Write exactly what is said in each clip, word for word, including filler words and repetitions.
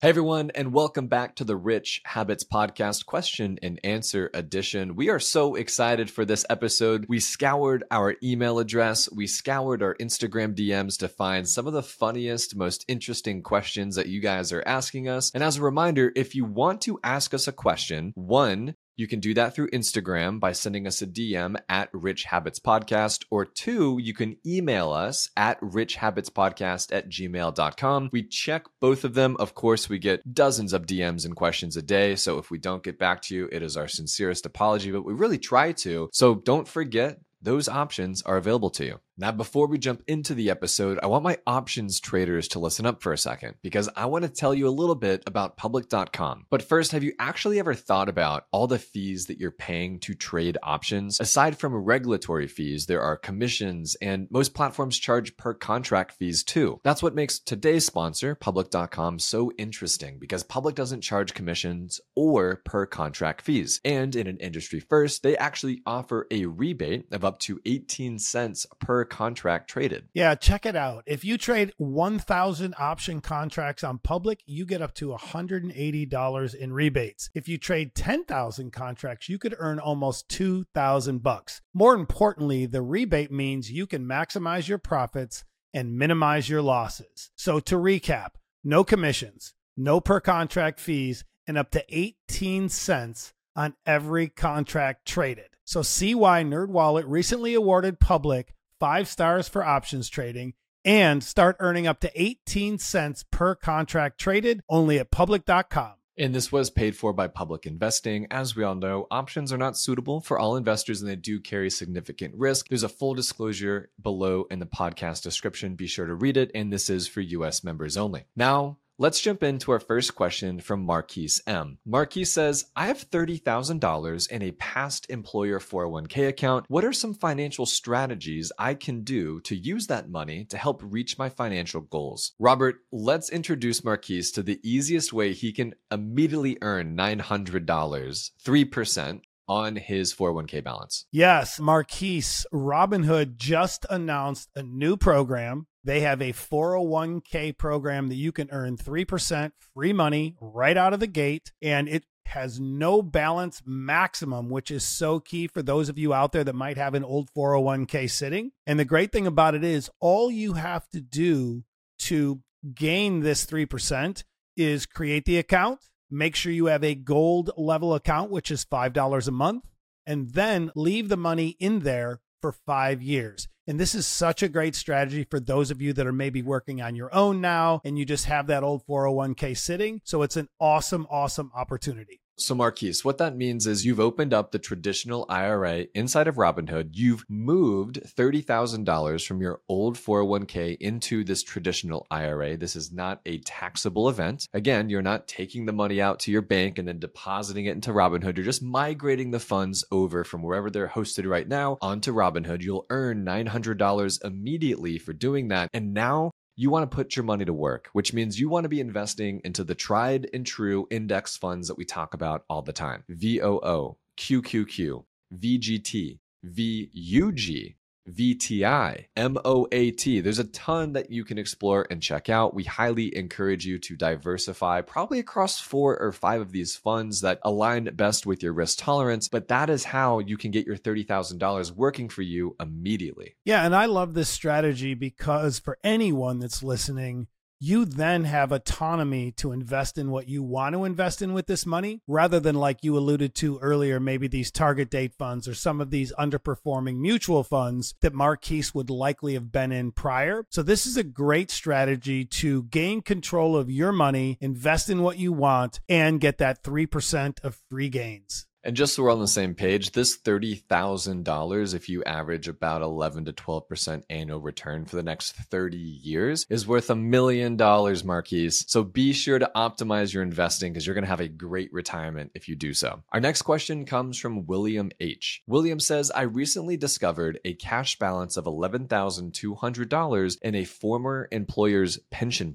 Hey everyone, and welcome back to the Rich Habits Podcast question and answer edition. We are so excited for this episode. We scoured our email address, we scoured our Instagram D Ms to find some of the funniest, most interesting questions that you guys are asking us. And as a reminder, if you want to ask us a question, one, you can do that through Instagram by sending us a D M at Rich Habits Podcast, or two, you can email us at richhabitspodcast at gmail dot com. We check both of them. Of course, we get dozens of D Ms and questions a day. So if we don't get back to you, it is our sincerest apology, but we really try to. So don't forget, those options are available to you. Now, before we jump into the episode, I want my options traders to listen up for a second because I want to tell you a little bit about public dot com. But first, have you actually ever thought about all the fees that you're paying to trade options? Aside from regulatory fees, there are commissions, and most platforms charge per contract fees too. That's what makes today's sponsor, public dot com, so interesting because Public doesn't charge commissions or per contract fees. And in an industry first, they actually offer a rebate of up to eighteen cents per contract traded. Yeah, check it out. If you trade one thousand option contracts on Public, you get up to one hundred eighty dollars in rebates. If you trade ten thousand contracts, you could earn almost two thousand bucks. More importantly, the rebate means you can maximize your profits and minimize your losses. So to recap, no commissions, no per contract fees, and up to eighteen cents on every contract traded. So see why NerdWallet recently awarded Public five stars for options trading and start earning up to eighteen cents per contract traded only at public dot com. And this was paid for by Public Investing. As we all know, options are not suitable for all investors and they do carry significant risk. There's a full disclosure below in the podcast description. Be sure to read it. And this is for U S members only. Now, let's jump into our first question from Marquise M. Marquise says, I have thirty thousand dollars in a past employer four oh one k account. What are some financial strategies I can do to use that money to help reach my financial goals? Robert, let's introduce Marquise to the easiest way he can immediately earn nine hundred dollars, three percent, on his four oh one k balance. Yes, Marquise, Robinhood just announced a new program. They have a four oh one k program that you can earn three percent free money right out of the gate, and it has no balance maximum, which is so key for those of you out there that might have an old four oh one k sitting. And the great thing about it is all you have to do to gain this three percent is create the account, make sure you have a gold level account, which is five dollars a month, and then leave the money in there for five years. And this is such a great strategy for those of you that are maybe working on your own now and you just have that old four oh one k sitting. So it's an awesome, awesome opportunity. So Marquise, what that means is you've opened up the traditional I R A inside of Robinhood. You've moved thirty thousand dollars from your old four oh one k into this traditional I R A. This is not a taxable event. Again, you're not taking the money out to your bank and then depositing it into Robinhood. You're just migrating the funds over from wherever they're hosted right now onto Robinhood. You'll earn nine hundred dollars immediately for doing that. And now you want to put your money to work, which means you want to be investing into the tried and true index funds that we talk about all the time. V O O, Q Q Q, V G T, V U G, V T I, M O A T. There's a ton that you can explore and check out. We highly encourage you to diversify probably across four or five of these funds that align best with your risk tolerance, but that is how you can get your thirty thousand dollars working for you immediately. Yeah, and I love this strategy because for anyone that's listening, you then have autonomy to invest in what you want to invest in with this money, rather than, like you alluded to earlier, maybe these target date funds or some of these underperforming mutual funds that Marquise would likely have been in prior. So this is a great strategy to gain control of your money, invest in what you want, and get that three percent of free gains. And just so we're on the same page, this thirty thousand dollars, if you average about eleven to twelve percent annual return for the next thirty years, is worth a million dollars, Marquise. So be sure to optimize your investing because you're going to have a great retirement if you do so. Our next question comes from William H. William says, I recently discovered a cash balance of eleven thousand two hundred dollars in a former employer's pension plan.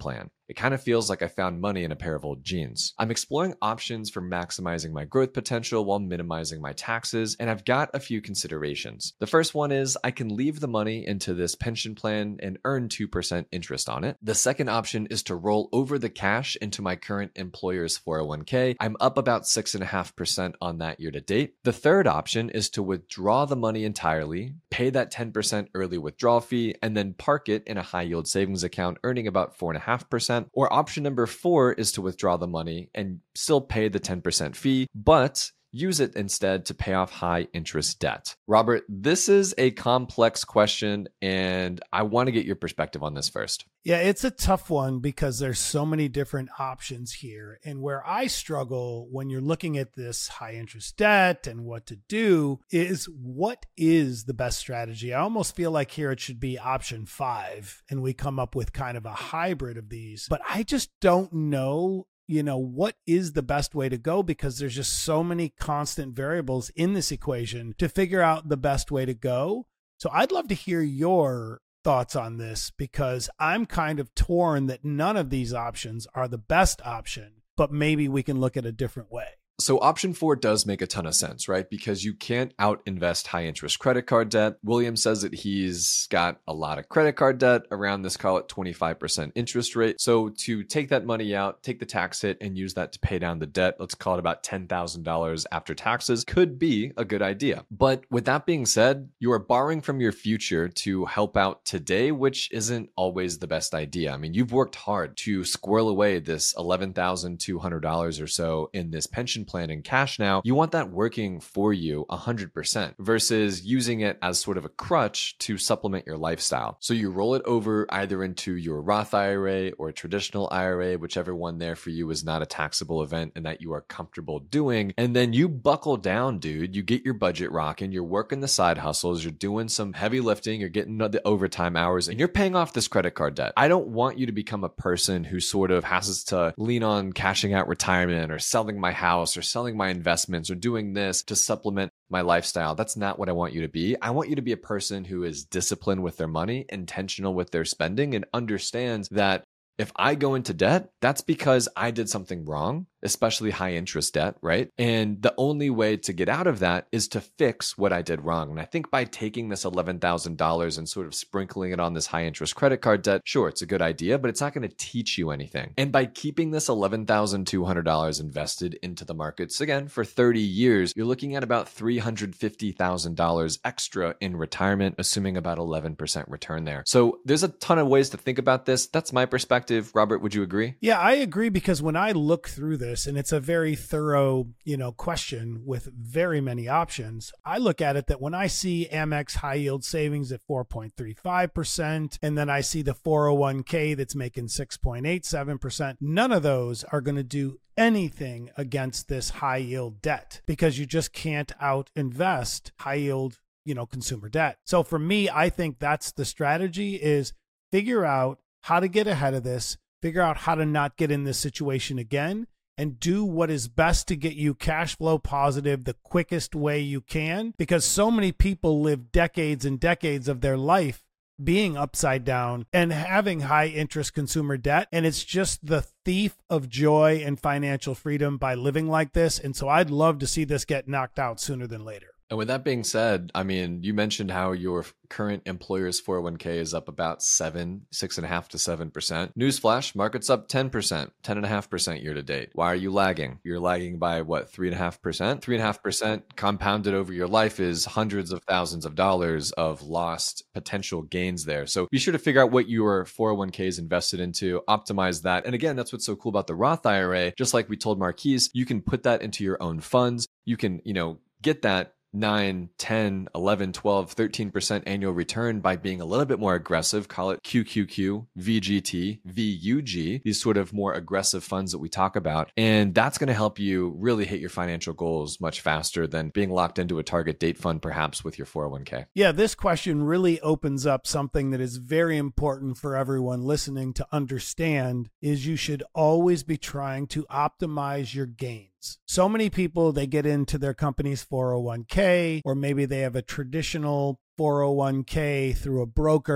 It kind of feels like I found money in a pair of old jeans. I'm exploring options for maximizing my growth potential while minimizing my taxes, and I've got a few considerations. The first one is I can leave the money into this pension plan and earn two percent interest on it. The second option is to roll over the cash into my current employer's four oh one k. I'm up about six point five percent on that year to date. The third option is to withdraw the money entirely, pay that ten percent early withdrawal fee, and then park it in a high yield savings account earning about four point five percent. Or option number four is to withdraw the money and still pay the ten percent fee, but use it instead to pay off high interest debt. Robert, this is a complex question, and I want to get your perspective on this first. Yeah, it's a tough one because there's so many different options here. And where I struggle when you're looking at this high interest debt and what to do is what is the best strategy? I almost feel like here it should be option five, and we come up with kind of a hybrid of these. But I just don't know you know, what is the best way to go, because there's just so many constant variables in this equation to figure out the best way to go. So I'd love to hear your thoughts on this, because I'm kind of torn that none of these options are the best option, but maybe we can look at a different way. So option four does make a ton of sense, right? Because you can't out invest high interest credit card debt. William says that he's got a lot of credit card debt around this, call it twenty-five percent interest rate. So to take that money out, take the tax hit and use that to pay down the debt, let's call it about ten thousand dollars after taxes, could be a good idea. But with that being said, you are borrowing from your future to help out today, which isn't always the best idea. I mean, you've worked hard to squirrel away this eleven thousand two hundred dollars or so in this pension plan in cash now. You want that working for you one hundred percent versus using it as sort of a crutch to supplement your lifestyle. So you roll it over either into your Roth I R A or a traditional I R A, whichever one there for you is not a taxable event and that you are comfortable doing. And then you buckle down, dude. You get your budget rocking, you're working the side hustles, you're doing some heavy lifting, you're getting the overtime hours, and you're paying off this credit card debt. I don't want you to become a person who sort of has to lean on cashing out retirement or selling my house or selling my investments or doing this to supplement my lifestyle. That's not what I want you to be. I want you to be a person who is disciplined with their money, intentional with their spending, and understands that if I go into debt, that's because I did something wrong, especially high interest debt, right? And the only way to get out of that is to fix what I did wrong. And I think by taking this eleven thousand dollars and sort of sprinkling it on this high interest credit card debt, sure, it's a good idea, but it's not going to teach you anything. And by keeping this eleven thousand two hundred dollars invested into the markets, again, for thirty years, you're looking at about three hundred fifty thousand dollars extra in retirement, assuming about eleven percent return there. So there's a ton of ways to think about this. That's my perspective. Robert, would you agree? Yeah, I agree, because when I look through this, and it's a very thorough, you know, question with very many options, I look at it that when I see Amex high yield savings at four point three five percent, and then I see the four oh one k that's making six point eight seven percent, none of those are going to do anything against this high yield debt, because you just can't out invest high yield, you know, consumer debt. So for me, I think that's the strategy, is figure out how to get ahead of this, figure out how to not get in this situation again, and do what is best to get you cash flow positive the quickest way you can, because so many people live decades and decades of their life being upside down and having high interest consumer debt. And it's just the thief of joy and financial freedom by living like this. And so I'd love to see this get knocked out sooner than later. And with that being said, I mean, you mentioned how your current employer's four oh one k is up about seven, six and a half to seven percent. Newsflash, market's up ten percent, ten and a half percent year to date. Why are you lagging? You're lagging by what, three and a half percent? Three and a half percent compounded over your life is hundreds of thousands of dollars of lost potential gains there. So be sure to figure out what your four oh one k is invested into, optimize that. And again, that's what's so cool about the Roth I R A. Just like we told Marquise, you can put that into your own funds. You can, you know, get that nine, ten, eleven, twelve, thirteen percent annual return by being a little bit more aggressive, call it Q Q Q, V G T, V U G, these sort of more aggressive funds that we talk about. And that's going to help you really hit your financial goals much faster than being locked into a target date fund, perhaps with your four oh one k. Yeah, this question really opens up something that is very important for everyone listening to understand, is you should always be trying to optimize your gains. So many people, they get into their company's four oh one k, or maybe they have a traditional four oh one k through a broker.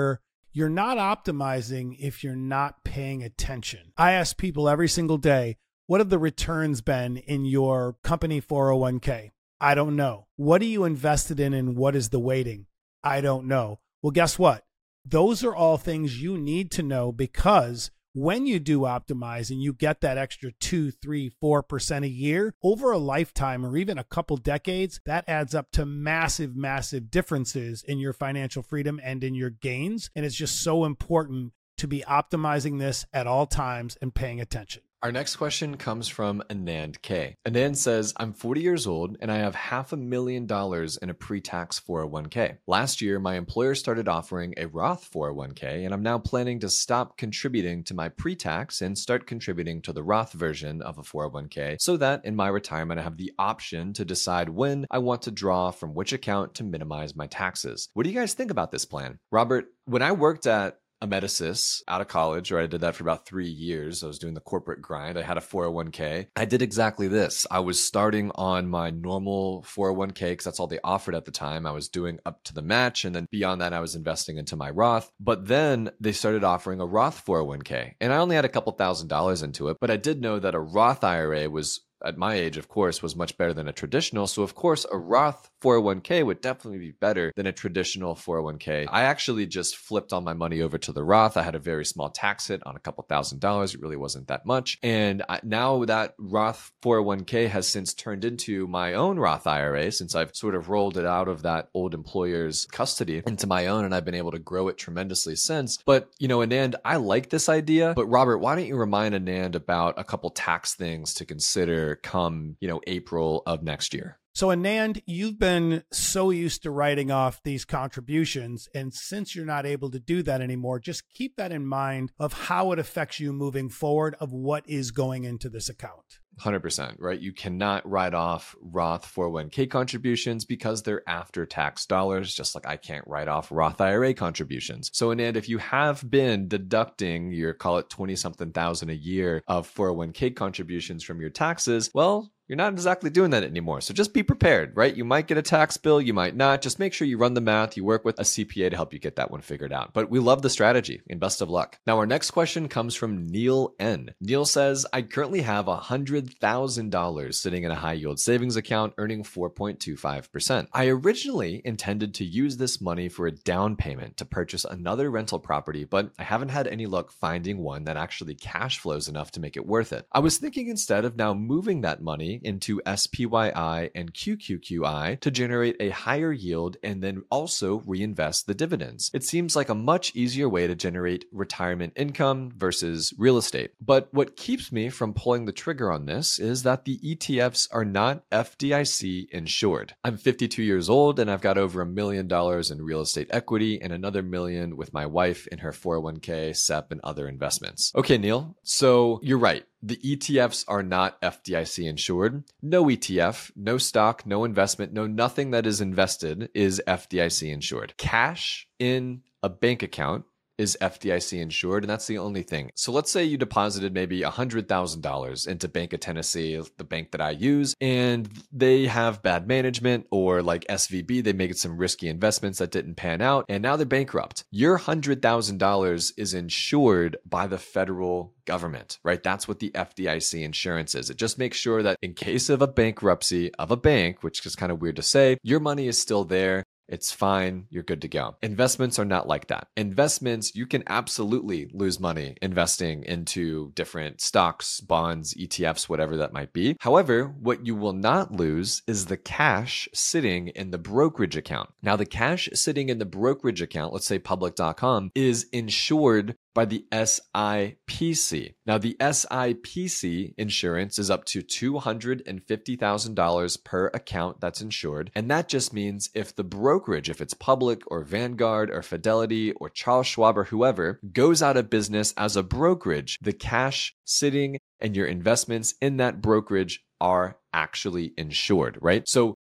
you're not optimizing if you're not paying attention. I ask people every single day, what have the returns been in your company four oh one k? I don't know. What are you invested in and what is the weighting? I don't know. Well, guess what? Those are all things you need to know, because when you do optimize and you get that extra two, three, four percent a year over a lifetime or even a couple decades, that adds up to massive, massive differences in your financial freedom and in your gains. And it's just so important to be optimizing this at all times and paying attention. Our next question comes from Anand K. Anand says, I'm forty years old and I have half a million dollars in a pre-tax four oh one k. Last year, my employer started offering a Roth four oh one k, and I'm now planning to stop contributing to my pre-tax and start contributing to the Roth version of a four oh one k so that in my retirement, I have the option to decide when I want to draw from which account to minimize my taxes. What do you guys think about this plan? Robert, when I worked at Amedisys out of college, or I did that for about three years. I was doing the corporate grind. I had a four oh one k. I did exactly this. I was starting on my normal four oh one k because that's all they offered at the time. I was doing up to the match. And then beyond that, I was investing into my Roth. But then they started offering a Roth four oh one k. And I only had a couple thousand dollars into it. But I did know that a Roth I R A was, at my age, of course, was much better than a traditional. So, of course, a Roth four oh one k would definitely be better than a traditional four oh one k. I actually just flipped all my money over to the Roth. I had a very small tax hit on a couple thousand dollars. It really wasn't that much. And I, now that Roth four oh one k has since turned into my own Roth I R A, since I've sort of rolled it out of that old employer's custody into my own, and I've been able to grow it tremendously since. But, you know, Anand, I like this idea. But Robert, why don't you remind Anand about a couple tax things to consider come, you know, April of next year? So Anand, you've been so used to writing off these contributions. And since you're not able to do that anymore, just keep that in mind of how it affects you moving forward, of what is going into this account. one hundred percent, right? You cannot write off Roth four oh one k contributions because they're after tax dollars, just like I can't write off Roth I R A contributions. So, Anand, if you have been deducting your, call it twenty something thousand a year of four oh one k contributions from your taxes, well, you're not exactly doing that anymore. So just be prepared, right? You might get a tax bill, you might not. Just make sure you run the math, you work with a C P A to help you get that one figured out. But we love the strategy and best of luck. Now, our next question comes from Neil N. Neil says, I currently have one hundred thousand dollars sitting in a high yield savings account earning four point two five percent. I originally intended to use this money for a down payment to purchase another rental property, but I haven't had any luck finding one that actually cash flows enough to make it worth it. I was thinking instead of now moving that money into S P Y I and Q Q Q I to generate a higher yield and then also reinvest the dividends. It seems like a much easier way to generate retirement income versus real estate. But what keeps me from pulling the trigger on this is that the E T Fs are not F D I C insured. I'm fifty-two years old and I've got over a million dollars in real estate equity and another million with my wife in her four oh one k, S E P, and other investments. Okay, Neil, so you're right. The E T Fs are not F D I C insured. No E T F, no stock, no investment, no nothing that is invested is F D I C insured. Cash in a bank account is F D I C insured, and that's the only thing. So let's say you deposited maybe one hundred thousand dollars into Bank of Tennessee, the bank that I use, and they have bad management, or like S V B, they made some risky investments that didn't pan out, and now they're bankrupt. Your one hundred thousand dollars is insured by the federal government, right? That's what the F D I C insurance is. It just makes sure that in case of a bankruptcy of a bank, which is kind of weird to say, your money is still there. It's fine. You're good to go. Investments are not like that. Investments, you can absolutely lose money investing into different stocks, bonds, E T Fs, whatever that might be. However, what you will not lose is the cash sitting in the brokerage account. Now, the cash sitting in the brokerage account, let's say public dot com, is insured by the S I P C. Now, the S I P C insurance is up to two hundred fifty thousand dollars per account that's insured. And that just means if the brokerage, if it's Public or Vanguard or Fidelity or Charles Schwab or whoever, goes out of business as a brokerage, the cash sitting and your investments in that brokerage are actually insured, right? So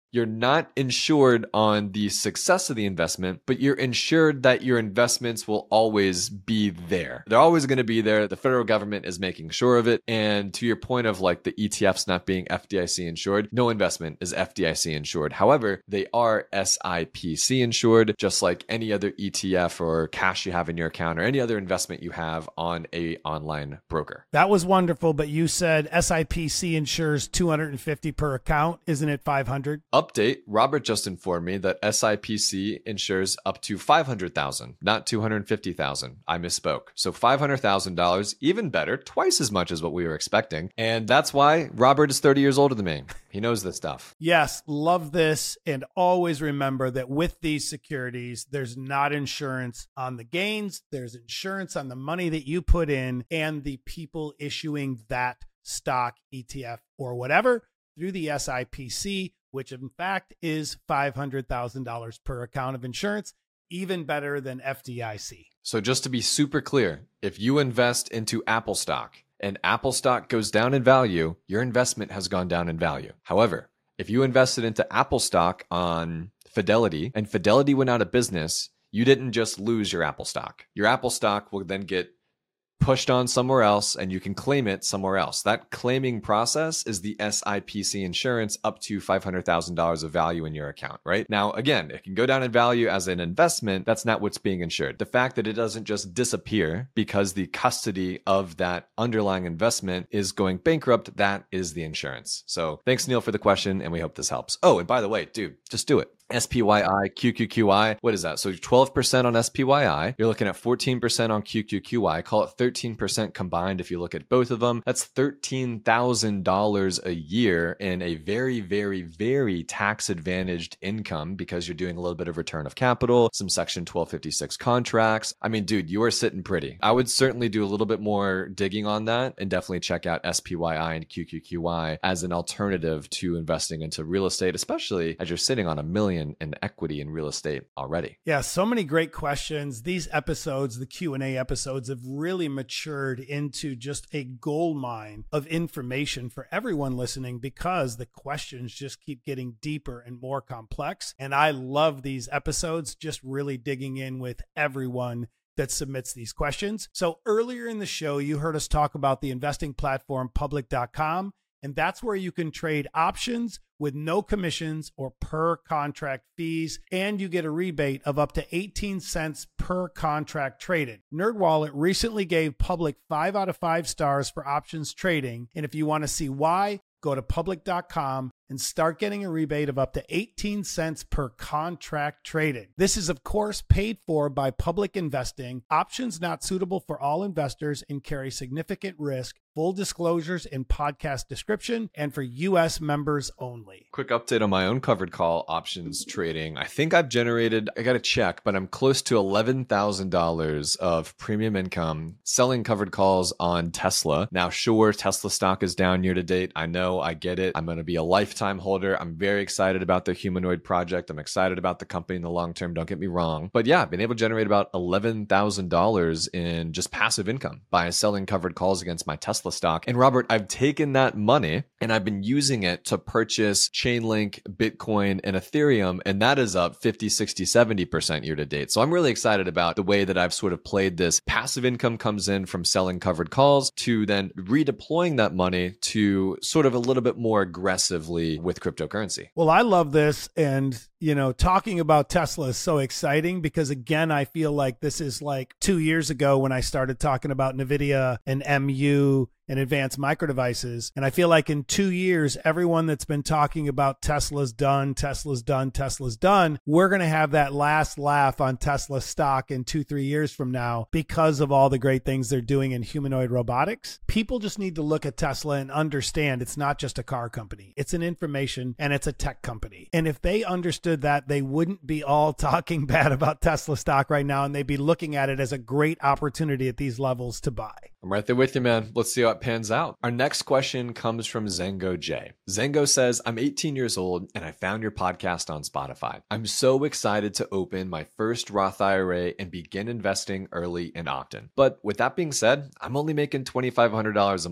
You're not insured on the success of the investment, but you're insured that your investments will always be there. They're always going to be there. The federal government is making sure of it. And to your point of like the E T Fs not being F D I C insured, no investment is F D I C insured. However, they are S I P C insured, just like any other E T F or cash you have in your account or any other investment you have on a online broker. That was wonderful, but you said S I P C insures two hundred fifty per account. Isn't it five hundred? Update, Robert just informed me that S I P C insures up to five hundred thousand dollars, not two hundred fifty thousand dollars. I misspoke. So five hundred thousand dollars, even better, twice as much as what we were expecting. And that's why Robert is thirty years older than me. He knows this stuff. Yes, love this. And always remember that with these securities, there's not insurance on the gains. There's insurance on the money that you put in and the people issuing that stock, E T F, or whatever through the S I P C, which in fact is five hundred thousand dollars per account of insurance, even better than F D I C. So just to be super clear, if you invest into Apple stock and Apple stock goes down in value, your investment has gone down in value. However, if you invested into Apple stock on Fidelity and Fidelity went out of business, you didn't just lose your Apple stock. Your Apple stock will then get pushed on somewhere else and you can claim it somewhere else. That claiming process is the S I P C insurance up to five hundred thousand dollars of value in your account, right? Now, again, it can go down in value as an investment. That's not what's being insured. The fact that it doesn't just disappear because the custody of that underlying investment is going bankrupt, that is the insurance. So thanks, Neil, for the question, and we hope this helps. Oh, and by the way, dude, just do it. S P Y I, Q Q Q I. What is that? So twelve percent on S P Y I. You're looking at fourteen percent on Q Q Q I. Call it thirteen percent combined if you look at both of them. That's thirteen thousand dollars a year in a very, very, very tax-advantaged income because you're doing a little bit of return of capital, some Section twelve fifty-six contracts. I mean, dude, you are sitting pretty. I would certainly do a little bit more digging on that and definitely check out S P Y I and Q Q Q I as an alternative to investing into real estate, especially as you're sitting on a million in equity in real estate already. Yeah, so many great questions. These episodes, the Q and A episodes, have really matured into just a gold mine of information for everyone listening because the questions just keep getting deeper and more complex. And I love these episodes, just really digging in with everyone that submits these questions. So earlier in the show, you heard us talk about the investing platform public dot com, and that's where you can trade options with no commissions or per contract fees, and you get a rebate of up to eighteen cents per contract traded. NerdWallet recently gave Public five out of five stars for options trading, and if you want to see why, go to public dot com and start getting a rebate of up to eighteen cents per contract traded. This is, of course, paid for by Public Investing. Options not suitable for all investors and carry significant risk. Full disclosures in podcast description and for U S members only. Quick update on my own covered call options trading. I think I've generated, I got to check, but I'm close to eleven thousand dollars of premium income selling covered calls on Tesla. Now, sure, Tesla stock is down year to date. I know, I get it. I'm going to be a lifetime holder. I'm very excited about the humanoid project. I'm excited about the company in the long term. Don't get me wrong. But yeah, I've been able to generate about eleven thousand dollars in just passive income by selling covered calls against my Tesla stock. And Robert, I've taken that money and I've been using it to purchase Chainlink, Bitcoin, and Ethereum. And that is up fifty, sixty, seventy percent year to date. So I'm really excited about the way that I've sort of played this. Passive income comes in from selling covered calls to then redeploying that money to sort of a little bit more aggressively with cryptocurrency. Well, I love this. And, you know, talking about Tesla is so exciting because, again, I feel like this is like two years ago when I started talking about NVIDIA and M U and advanced micro devices. And I feel like in two years, everyone that's been talking about Tesla's done, Tesla's done, Tesla's done, we're going to have that last laugh on Tesla stock in two, three years from now because of all the great things they're doing in humanoid robotics. People just need to look at Tesla and understand it's not just a car company. It's an information and it's a tech company. And if they understood that, they wouldn't be all talking bad about Tesla stock right now, and they'd be looking at it as a great opportunity at these levels to buy. I'm right there with you, man. Let's see how it pans out. Our next question comes from Zengo J. Zengo says, I'm eighteen years old and I found your podcast on Spotify. I'm so excited to open my first Roth I R A and begin investing early and often. But with that being said, I'm only making twenty-five hundred dollars a month.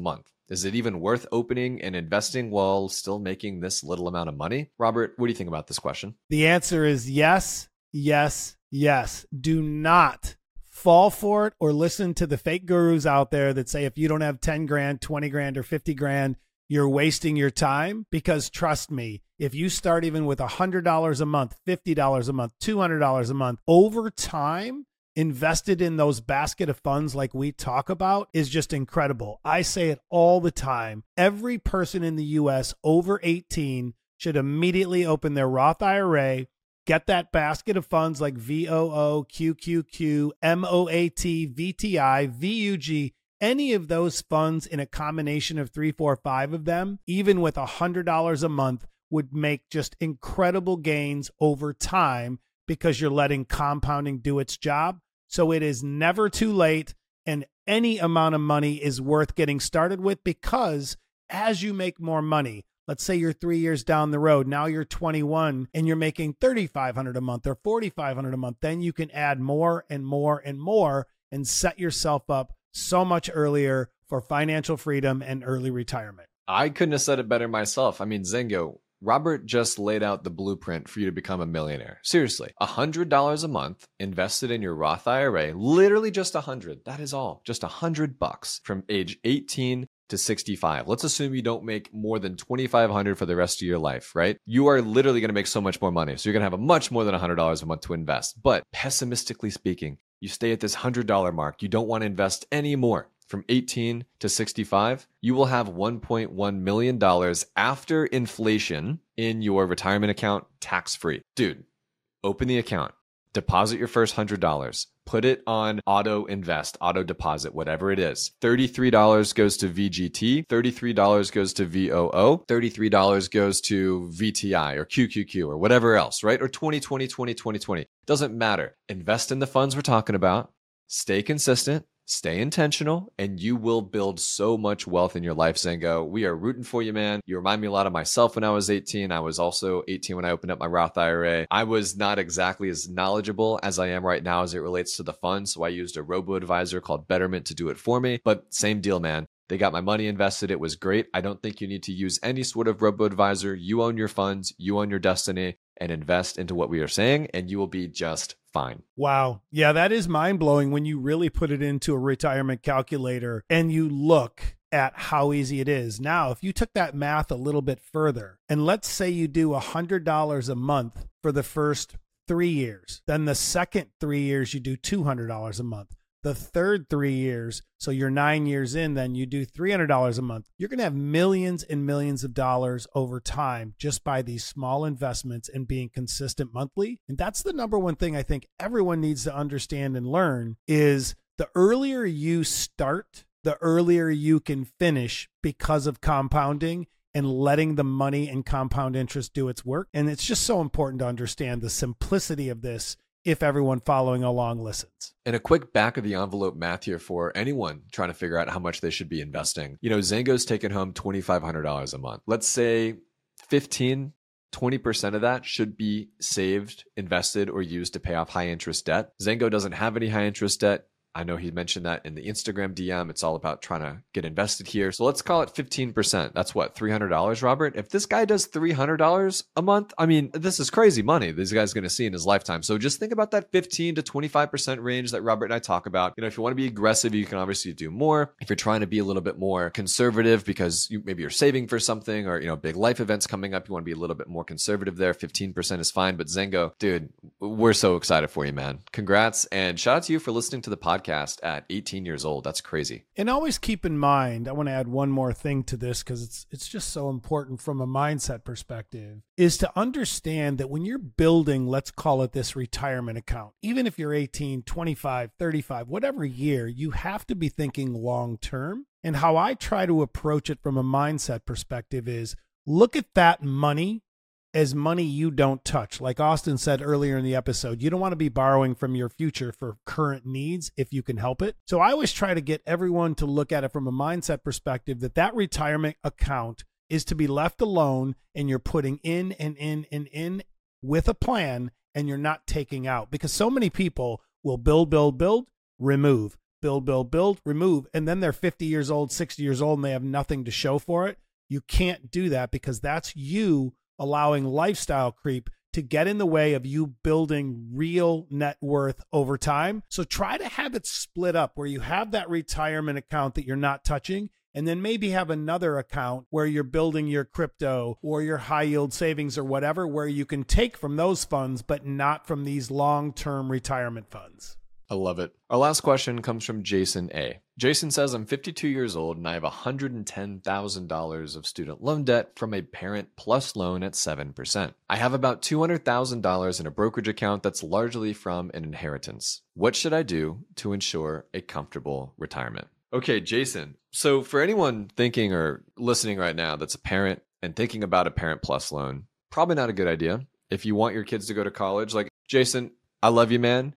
Is it even worth opening and investing while still making this little amount of money? Robert, what do you think about this question? The answer is yes, yes, yes. Do not fall for it or listen to the fake gurus out there that say if you don't have ten grand, twenty grand, or fifty grand, you're wasting your time. Because trust me, if you start even with one hundred dollars a month, fifty dollars a month, two hundred dollars a month, over time, invested in those basket of funds like we talk about is just incredible. I say it all the time. Every person in the U S over eighteen should immediately open their Roth I R A, get that basket of funds like V O O, Q Q Q, M O A T, V T I, V U G, any of those funds in a combination of three, four, five of them, even with one hundred dollars a month, would make just incredible gains over time because you're letting compounding do its job. So it is never too late, and any amount of money is worth getting started with, because as you make more money, let's say you're three years down the road, now you're twenty-one and you're making thirty-five hundred dollars a month or forty-five hundred dollars a month, then you can add more and more and more and set yourself up so much earlier for financial freedom and early retirement. I couldn't have said it better myself. I mean, Zengo, Robert just laid out the blueprint for you to become a millionaire. Seriously, one hundred dollars a month invested in your Roth I R A, literally just one hundred. That is all, just one hundred bucks from age eighteen to sixty-five. Let's assume you don't make more than twenty-five hundred for the rest of your life, right? You are literally going to make so much more money. So you're going to have a much more than one hundred dollars a month to invest. But pessimistically speaking, you stay at this one hundred dollars mark. You don't want to invest any more. From eighteen to sixty-five, you will have one point one million dollars after inflation in your retirement account, tax-free. Dude, open the account, deposit your first one hundred dollars, put it on auto invest, auto deposit, whatever it is. thirty-three dollars goes to V G T, thirty-three dollars goes to V O O, thirty-three dollars goes to V T I or Q Q Q or whatever else, right? Or twenty twenty, twenty twenty, twenty. Doesn't matter. Invest in the funds we're talking about. Stay consistent. Stay intentional, and you will build so much wealth in your life, Zengo. We are rooting for you, man. You remind me a lot of myself when I was eighteen. I was also eighteen when I opened up my Roth I R A. I was not exactly as knowledgeable as I am right now as it relates to the funds, so I used a robo-advisor called Betterment to do it for me. But same deal, man. They got my money invested. It was great. I don't think you need to use any sort of robo-advisor. You own your funds, you own your destiny, and invest into what we are saying, and you will be just fine. Wow. Yeah, that is mind-blowing when you really put it into a retirement calculator and you look at how easy it is. Now, if you took that math a little bit further, and let's say you do one hundred dollars a month for the first three years, then the second three years you do two hundred dollars a month. The third three years, so you're nine years in, then you do three hundred dollars a month. You're going to have millions and millions of dollars over time just by these small investments and being consistent monthly. And that's the number one thing I think everyone needs to understand and learn is the earlier you start, the earlier you can finish because of compounding and letting the money and compound interest do its work. And it's just so important to understand the simplicity of this if everyone following along listens. And a quick back of the envelope math here for anyone trying to figure out how much they should be investing. You know, Zengo's taking home twenty-five hundred dollars a month. Let's say fifteen, twenty percent of that should be saved, invested, or used to pay off high interest debt. Zengo doesn't have any high interest debt. I know he mentioned that in the Instagram D M. It's all about trying to get invested here. So let's call it fifteen percent. That's what, three hundred dollars, Robert? If this guy does three hundred dollars a month, I mean, this is crazy money this guy's going to see in his lifetime. So just think about that fifteen to twenty-five percent range that Robert and I talk about. You know, if you want to be aggressive, you can obviously do more. If you're trying to be a little bit more conservative because you, maybe you're saving for something or, you know, big life events coming up, you want to be a little bit more conservative there. fifteen percent is fine. But Zengo, dude, we're so excited for you, man. Congrats. And shout out to you for listening to the podcast at eighteen years old. That's crazy. And always keep in mind, I want to add one more thing to this because it's it's just so important from a mindset perspective, is to understand that when you're building, let's call it this retirement account, even if you're eighteen, twenty-five, thirty-five, whatever year, you have to be thinking long term. And how I try to approach it from a mindset perspective is look at that money as money you don't touch. Like Austin said earlier in the episode, you don't want to be borrowing from your future for current needs if you can help it. So I always try to get everyone to look at it from a mindset perspective that that retirement account is to be left alone and you're putting in and in and in with a plan and you're not taking out, because so many people will build, build, build, remove, build, build, build, remove, and then they're fifty years old, sixty years old, and they have nothing to show for it. You can't do that because that's you allowing lifestyle creep to get in the way of you building real net worth over time. So try to have it split up where you have that retirement account that you're not touching, and then maybe have another account where you're building your crypto or your high yield savings or whatever, where you can take from those funds, but not from these long-term retirement funds. I love it. Our last question comes from Jason A. Jason says, I'm fifty-two years old and I have one hundred ten thousand dollars of student loan debt from a Parent Plus loan at seven percent. I have about two hundred thousand dollars in a brokerage account that's largely from an inheritance. What should I do to ensure a comfortable retirement? Okay, Jason. So for anyone thinking or listening right now that's a parent and thinking about a Parent Plus loan, probably not a good idea. If you want your kids to go to college, like, Jason, I love you, man.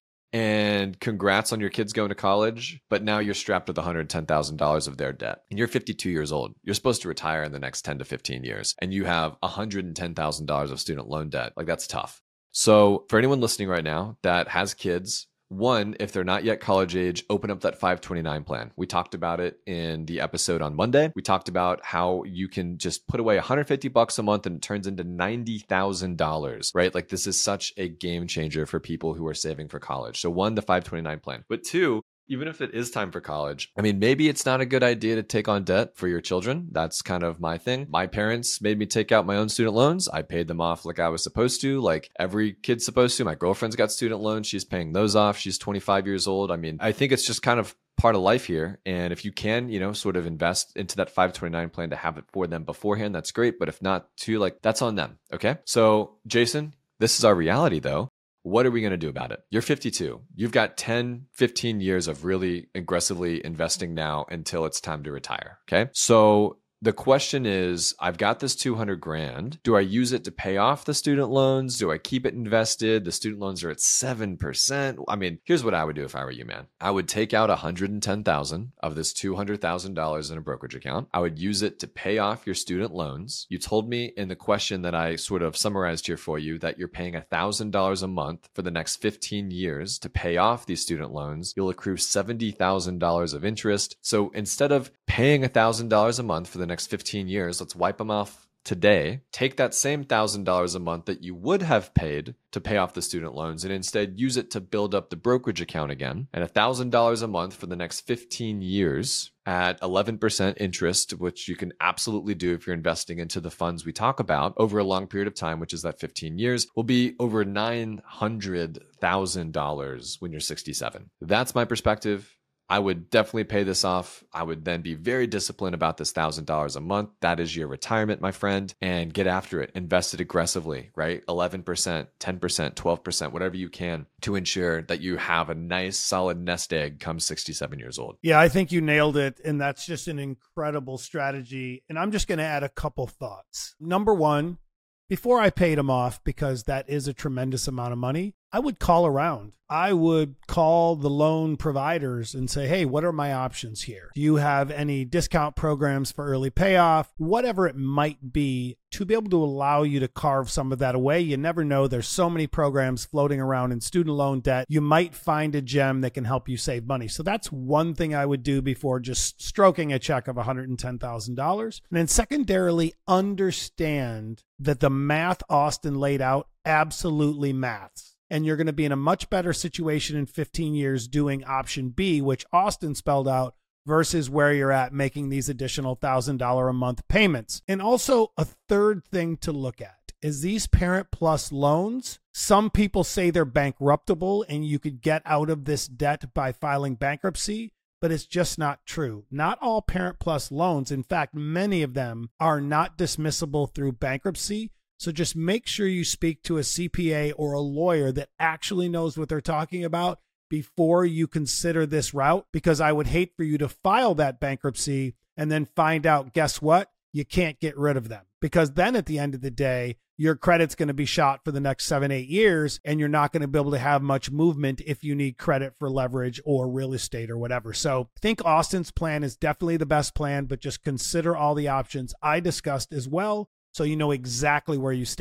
And congrats on your kids going to college, but now you're strapped with one hundred ten thousand dollars of their debt. And you're fifty-two years old. You're supposed to retire in the next ten to fifteen years. And you have one hundred ten thousand dollars of student loan debt. Like, that's tough. So for anyone listening right now that has kids, one, if they're not yet college age, open up that five twenty-nine plan. We talked about it in the episode on Monday. We talked about how you can just put away one hundred fifty bucks a month and it turns into ninety thousand dollars, right? Like, this is such a game changer for people who are saving for college. So one, the five twenty-nine plan. But two, even if it is time for college, I mean, maybe it's not a good idea to take on debt for your children. That's kind of my thing. My parents made me take out my own student loans. I paid them off like I was supposed to, like every kid's supposed to. My girlfriend's got student loans. She's paying those off. She's twenty-five years old. I mean, I think it's just kind of part of life here. And if you can, you know, sort of invest into that five twenty-nine plan to have it for them beforehand, that's great. But if not, too, like, that's on them. Okay. So Jason, this is our reality though. What are we going to do about it? You're fifty-two. You've got ten, fifteen years of really aggressively investing now until it's time to retire. Okay. So the question is, I've got this two hundred grand. Do I use it to pay off the student loans? Do I keep it invested? The student loans are at seven percent. I mean, here's what I would do if I were you, man. I would take out one hundred ten thousand of this two hundred thousand dollars in a brokerage account. I would use it to pay off your student loans. You told me in the question that I sort of summarized here for you that you're paying one thousand dollars a month for the next fifteen years to pay off these student loans. You'll accrue seventy thousand dollars of interest. So instead of paying one thousand dollars a month for the next fifteen years, let's wipe them off today. Take that same one thousand dollars a month that you would have paid to pay off the student loans and instead use it to build up the brokerage account again. And one thousand dollars a month for the next fifteen years at eleven percent interest, which you can absolutely do if you're investing into the funds we talk about over a long period of time, which is that fifteen years, will be over nine hundred thousand dollars when you're sixty-seven. That's my perspective. I would definitely pay this off. I would then be very disciplined about this one thousand dollars a month. That is your retirement, my friend, and get after it. Invest it aggressively, right? eleven percent, ten percent, twelve percent, whatever you can to ensure that you have a nice solid nest egg come sixty-seven years old. Yeah, I think you nailed it. And that's just an incredible strategy. And I'm just going to add a couple thoughts. Number one, before I paid them off, because that is a tremendous amount of money, I would call around. I would call the loan providers and say, hey, what are my options here? Do you have any discount programs for early payoff? Whatever it might be, to be able to allow you to carve some of that away. You never know. There's so many programs floating around in student loan debt. You might find a gem that can help you save money. So that's one thing I would do before just stroking a check of one hundred ten thousand dollars. And then secondarily, understand that the math Austin laid out absolutely maths. And you're going to be in a much better situation in fifteen years doing option B, which Austin spelled out, versus where you're at making these additional one thousand dollars a month payments. And also a third thing to look at is these Parent Plus loans. Some people say they're bankruptable and you could get out of this debt by filing bankruptcy, but it's just not true. Not all Parent Plus loans, in fact, many of them are not dismissible through bankruptcy. So just make sure you speak to a C P A or a lawyer that actually knows what they're talking about before you consider this route, because I would hate for you to file that bankruptcy and then find out, guess what? You can't get rid of them, because then at the end of the day, your credit's going to be shot for the next seven, eight years, and you're not going to be able to have much movement if you need credit for leverage or real estate or whatever. So I think Austin's plan is definitely the best plan, but just consider all the options I discussed as well, so you know exactly where you stand.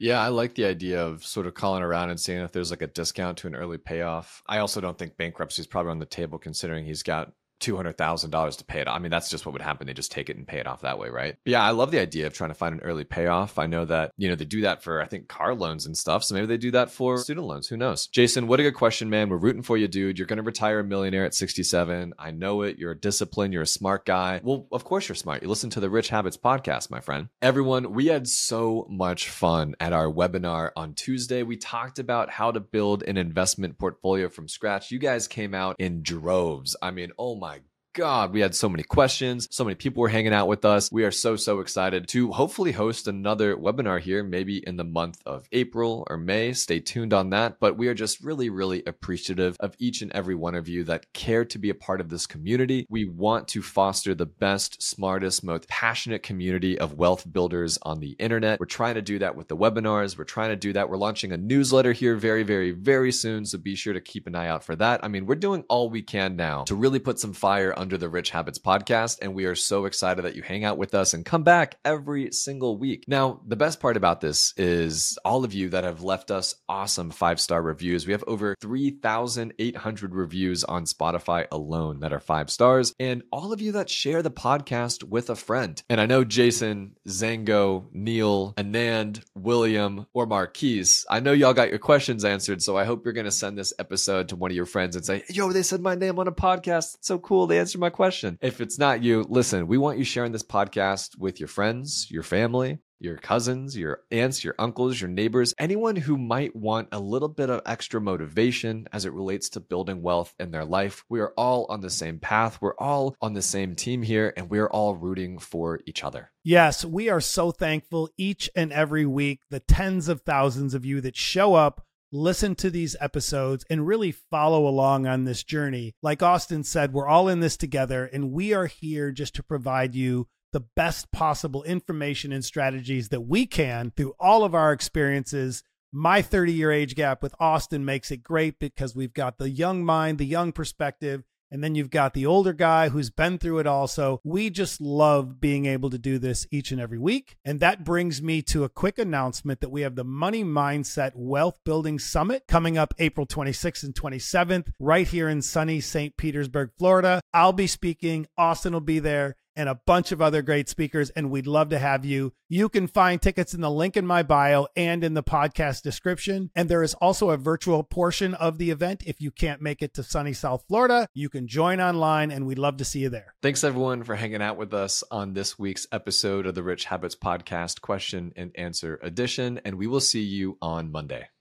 Yeah, I like the idea of sort of calling around and seeing if there's like a discount to an early payoff. I also don't think bankruptcy is probably on the table considering he's got two hundred thousand dollars to pay it off. I mean, that's just what would happen. They just take it and pay it off that way, right? But yeah, I love the idea of trying to find an early payoff. I know that, you know, they do that for, I think, car loans and stuff. So maybe they do that for student loans. Who knows? Jason, what a good question, man. We're rooting for you, dude. You're going to retire a millionaire at sixty-seven. I know it. You're disciplined. You're a smart guy. Well, of course you're smart. You listen to the Rich Habits podcast, my friend. Everyone, we had so much fun at our webinar on Tuesday. We talked about how to build an investment portfolio from scratch. You guys came out in droves. I mean, oh my God, we had so many questions. So many people were hanging out with us. We are so, so excited to hopefully host another webinar here, maybe in the month of April or May. Stay tuned on that. But we are just really, really appreciative of each and every one of you that care to be a part of this community. We want to foster the best, smartest, most passionate community of wealth builders on the internet. We're trying to do that with the webinars. We're trying to do that. We're launching a newsletter here very, very, very soon. So be sure to keep an eye out for that. I mean, we're doing all we can now to really put some fire under the Rich Habits podcast, and we are so excited that you hang out with us and come back every single week. Now, the best part about this is all of you that have left us awesome five-star reviews. We have over three thousand eight hundred reviews on Spotify alone that are five stars, and all of you that share the podcast with a friend. And I know Jason, Zango, Neil, Anand, William, or Marquise, I know y'all got your questions answered, so I hope you're going to send this episode to one of your friends and say, yo, they said my name on a podcast. It's so cool. They answered my question. If it's not you, listen, we want you sharing this podcast with your friends, your family, your cousins, your aunts, your uncles, your neighbors, anyone who might want a little bit of extra motivation as it relates to building wealth in their life. We are all on the same path. We're all on the same team here, and we're all rooting for each other. Yes, we are so thankful each and every week, the tens of thousands of you that show up, listen to these episodes, and really follow along on this journey. Like Austin said, we're all in this together, and we are here just to provide you the best possible information and strategies that we can through all of our experiences. My thirty-year age gap with Austin makes it great because we've got the young mind, the young perspective, and then you've got the older guy who's been through it all. So we just love being able to do this each and every week. And that brings me to a quick announcement that we have the Money Mindset Wealth Building Summit coming up April twenty-sixth and twenty-seventh right here in sunny Saint Petersburg, Florida. I'll be speaking. Austin will be there, and a bunch of other great speakers, and we'd love to have you. You can find tickets in the link in my bio and in the podcast description. And there is also a virtual portion of the event. If you can't make it to sunny South Florida, you can join online, and we'd love to see you there. Thanks, everyone, for hanging out with us on this week's episode of the Rich Habits Podcast question and answer edition, and we will see you on Monday.